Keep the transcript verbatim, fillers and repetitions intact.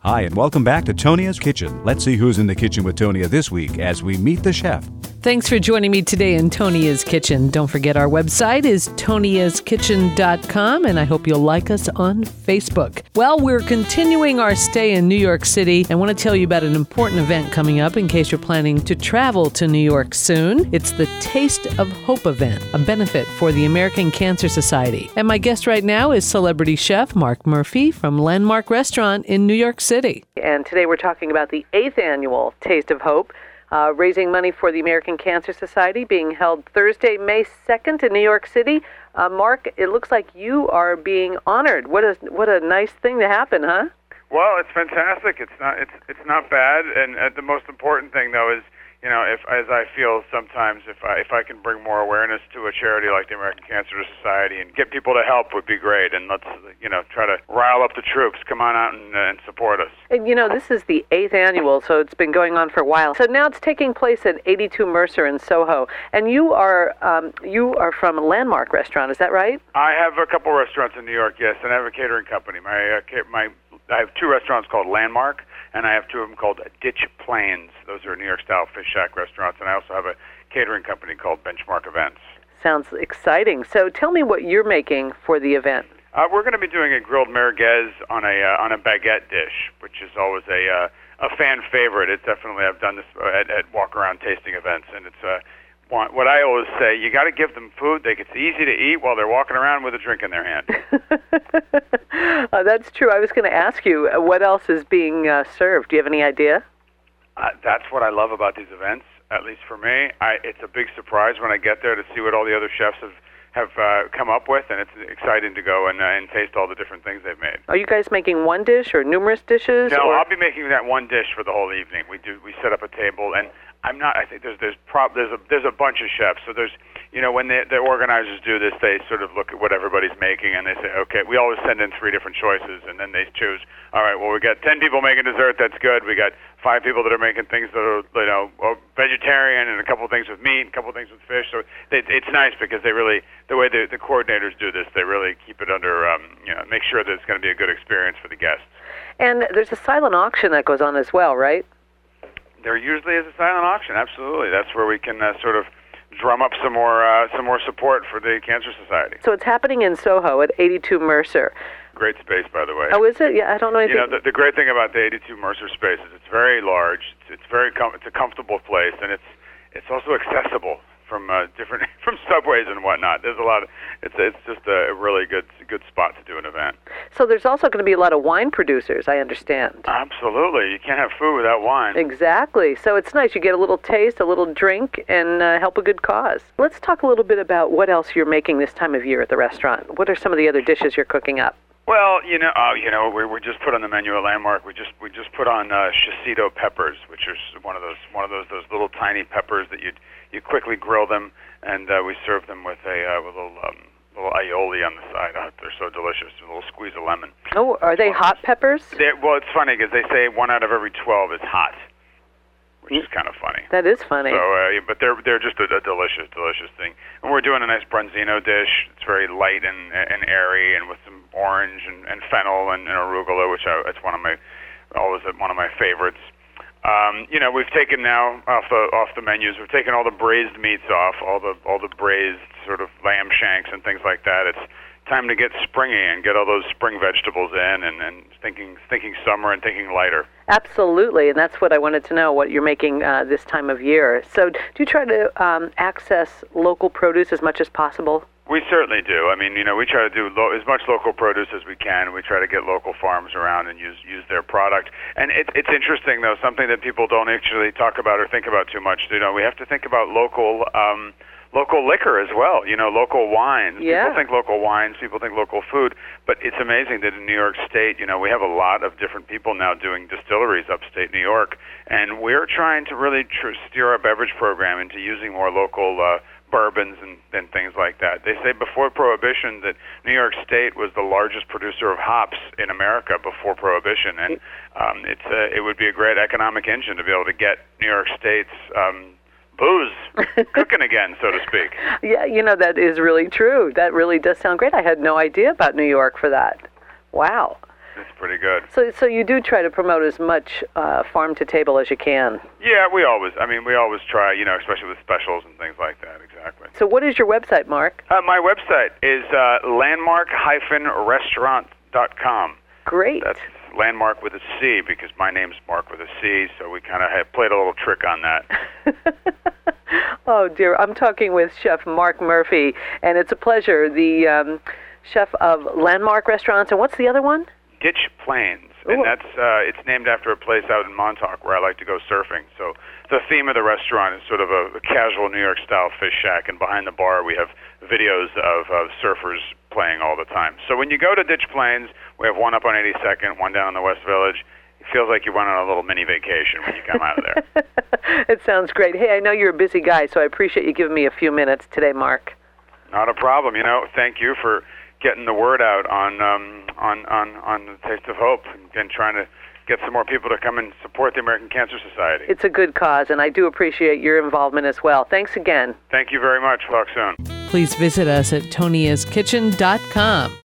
Hi, and welcome back to Tonia's Kitchen. Let's see who's in the kitchen with Tonia this week as we meet the chef. Thanks for joining me today in Tonia's Kitchen. Don't forget our website is tonias kitchen dot com, and I hope you'll like us on Facebook. Well, we're continuing our stay in New York City. I want to tell you about an important event coming up in case you're planning to travel to New York soon. It's the Taste of Hope event, a benefit for the American Cancer Society. And my guest right now is celebrity chef Mark Murphy from Landmark Restaurant in New York City. And today we're talking about the eighth annual Taste of Hope, Uh, raising money for the American Cancer Society, being held Thursday, May second in New York City. Uh, Mark, it looks like you are being honored. What a what a nice thing to happen, huh? Well, it's fantastic. It's not it's it's not bad, and uh, the most important thing though is, you know, if as I feel sometimes if I if I can bring more awareness to a charity like the American Cancer Society and get people to help would be great. And let's you know try to rile up the troops. Come on out and, uh, and support us. And you know, this is the eighth annual, so it's been going on for a while. So now it's taking place at eighty-two Mercer in Soho, and you are um, you are from a Landmark Restaurant. Is that right? I have a couple restaurants in New York, yes, and I have a catering company. My uh, ca- my I have two restaurants called Landmark, and I have two of them called Ditch Plains. Those are New York-style fish shack restaurants, and I also have a catering company called Benchmark Events. Sounds exciting. So tell me what you're making for the event. Uh, we're going to be doing a grilled merguez on a uh, on a baguette dish, which is always a uh, a fan favorite. It's definitely I've done this at, at walk around tasting events, and it's uh, what I always say: you got to give them food. They it's easy to eat while they're walking around with a drink in their hand. uh, that's true. I was going to ask you uh, what else is being uh, served. Do you have any idea? Uh, that's what I love about these events. At least for me, I, it's a big surprise when I get there to see what all the other chefs have. have uh, come up with, and it's exciting to go and, uh, and taste all the different things they've made. Are you guys making one dish or numerous dishes? No, or? I'll be making that one dish for the whole evening. We do we set up a table, and I'm not. I think there's there's prob there's a there's a bunch of chefs. So there's you know when the the organizers do this, they sort of look at what everybody's making, and they say, okay, we always send in three different choices, and then they choose. All right, well we got ten people making dessert. That's good. We got five people that are making things that are you know vegetarian, and a couple things with meat, and a couple things with fish. So it, it's nice because they really the way the, the coordinators do this, they really keep it under um, you know make sure that it's going to be a good experience for the guests. And there's a silent auction that goes on as well, right? There usually is a silent auction. Absolutely, that's where we can uh, sort of drum up some more uh, some more support for the Cancer Society. So it's happening in Soho at eighty-two Mercer. Great space, by the way. Oh, is it? Yeah, I don't know anything. You know, the, the great thing about the eighty-two Mercer space is it's very large. It's, it's very com- it's a comfortable place, and it's it's also accessible from uh, different from subways and whatnot. There's a lot of it's it's just a really good good spot to do an event. So there's also going to be a lot of wine producers, I understand. Absolutely, you can't have food without wine. Exactly. So it's nice. You get a little taste, a little drink, and uh, help a good cause. Let's talk a little bit about what else you're making this time of year at the restaurant. What are some of the other dishes you're cooking up? Well, you know, uh, you know, we we just put on the menu at Landmark. We just we just put on uh, shishito peppers, which are one of those one of those those little tiny peppers that you you quickly grill them, and uh, we serve them with a uh, with a little um, little aioli on the side. Oh, they're so delicious. A little squeeze of lemon. Oh, are they hot peppers? They, well, it's funny because they say one out of every twelve is hot, which is kind of funny. That is funny. So, uh, but they're they're just a, a delicious, delicious thing. And we're doing a nice branzino dish. It's very light and and airy, and with some orange and, and fennel and, and arugula, which I, it's one of my always one of my favorites. Um, you know, we've taken now off the off the menus. We've taken all the braised meats off, all the all the braised sort of lamb shanks and things like that. It's time to get springy and get all those spring vegetables in, and, and thinking thinking summer and thinking lighter. Absolutely, and that's what I wanted to know, what you're making uh, this time of year. So do you try to um, access local produce as much as possible? We certainly do. I mean, you know, we try to do lo- as much local produce as we can. We try to get local farms around and use use their product. And it, it's interesting, though, something that people don't actually talk about or think about too much. You know, we have to think about local um, local liquor as well. You know, local wines. Yeah. People think local wines. People think local food. But it's amazing that in New York State, you know, we have a lot of different people now doing distilleries upstate New York, and we're trying to really tr- steer our beverage program into using more local uh, bourbons and, and things like that. They say before Prohibition that New York State was the largest producer of hops in America before Prohibition, and um, it's a, it would be a great economic engine to be able to get New York State's um, booze cooking again, so to speak. Yeah, you know, that is really true. That really does sound great. I had no idea about New York for that. Wow. it's pretty good. So, so you do try to promote as much uh, farm to table as you can. Yeah, we always. I mean, we always try. You know, especially with specials and things like that. Exactly. So, what is your website, Mark? Uh, my website is uh, landmark dash restaurant dot com. Great. That's Landmark with a C because my name's Mark with a C, so we kind of have played a little trick on that. Oh, dear. I'm talking with Chef Mark Murphy, and it's a pleasure. The um, chef of Landmark Restaurants, and what's the other one? Ditch Plains, Ooh. and that's uh, it's named after a place out in Montauk where I like to go surfing. So the theme of the restaurant is sort of a, a casual New York-style fish shack, and behind the bar we have videos of, of surfers playing all the time. So when you go to Ditch Plains, we have one up on eighty-second, one down in the West Village. It feels like you're running a little mini vacation when you come out of there. It sounds great. Hey, I know you're a busy guy, so I appreciate you giving me a few minutes today, Mark. Not a problem. You know, thank you for getting the word out on um, on, on, on the Taste of Hope and, and trying to get some more people to come and support the American Cancer Society. It's a good cause, and I do appreciate your involvement as well. Thanks again. Thank you very much. Talk soon. Please visit us at tonias kitchen dot com.